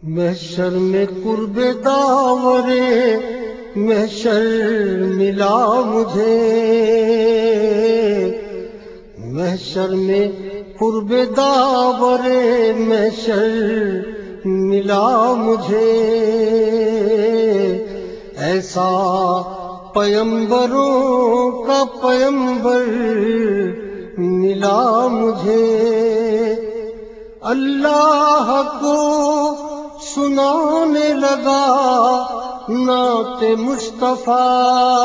محشر میں قرب داور محشر ملا مجھے، محشر میں قرب داور محشر ملا مجھے، ایسا پیمبروں کا پیمبر ملا مجھے، اللہ کو سنانے لگا نعت مصطفیٰ،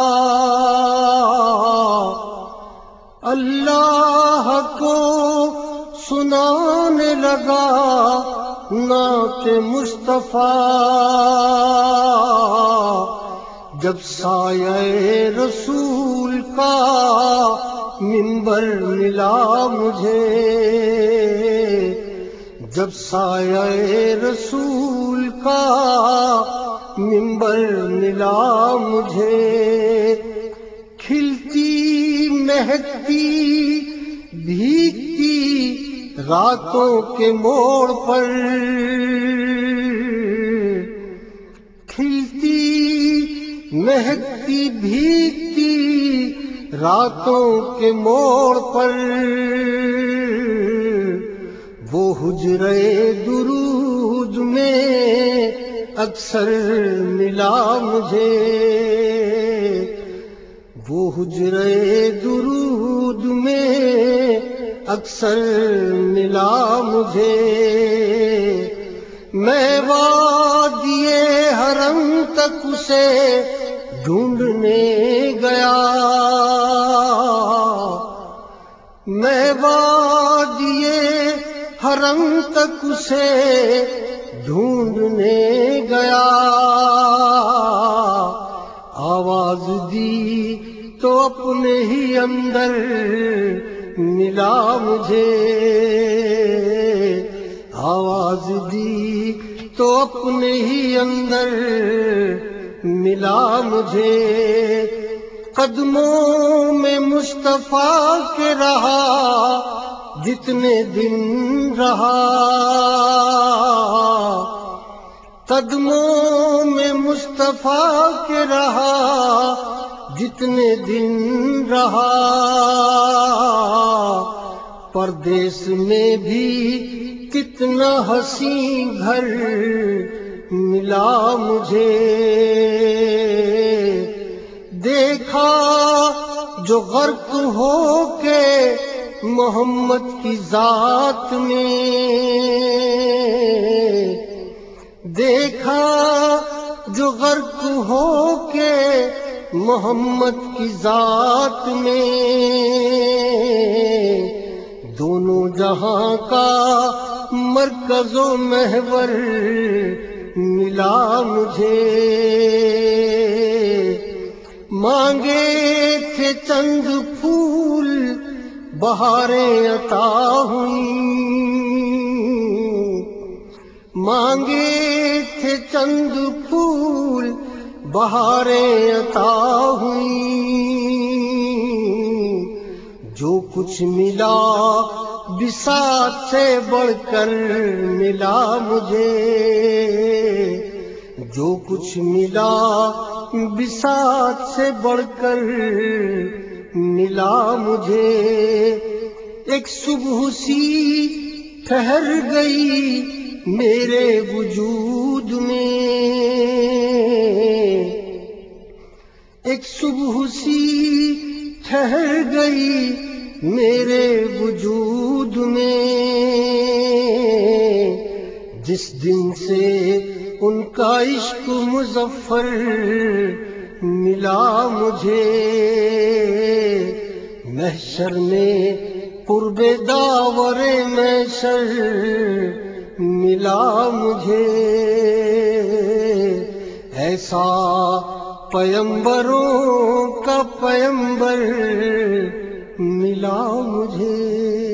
اللہ کو سنانے لگا نعت مصطفیٰ، جب سایہ رسول کا منبر ملا مجھے، جب سایہ رسول کا منبر ملا مجھے، کھلتی مہکتی بھیگتی راتوں کے موڑ پر، کھلتی مہکتی بھیگتی راتوں کے موڑ پر، وہ حجرے درود میں اکثر ملا مجھے، وہ حجرے درود میں اکثر ملا مجھے، میں وادی حرم تک اسے ڈھونڈنے گیا، میں وادی حرم تک اسے ڈھونڈنے گیا، آواز دی تو اپنے ہی اندر ملا مجھے، آواز دی تو اپنے ہی اندر ملا مجھے، قدموں میں مصطفیٰ کے رہا جتنے دن رہا، قدموں میں مصطفیٰ کے رہا جتنے دن رہا، پردیس میں بھی کتنا حسین گھر ملا مجھے، دیکھا جو غرق ہو کے محمد کی ذات میں، دیکھا جو غرق ہو کے محمد کی ذات میں، دونوں جہاں کا مرکز و محور ملا مجھے، مانگے تھے چند پھول بہاریں عطا ہوئیں، مانگے تھے چند پھول بہاریں عطا ہوئیں، جو کچھ ملا بساط سے بڑھ کر ملا مجھے، جو کچھ ملا بساط سے بڑھ کر ملا مجھے، ایک صبح سی ٹھہر گئی میرے وجود میں، ایک صبح سی ٹھہر گئی میرے وجود میں، جس دن سے ان کا عشق مظفر ملا مجھے، محشر میں قرب داور محشر ملا مجھے، ایسا پیمبروں کا پیمبر ملا مجھے۔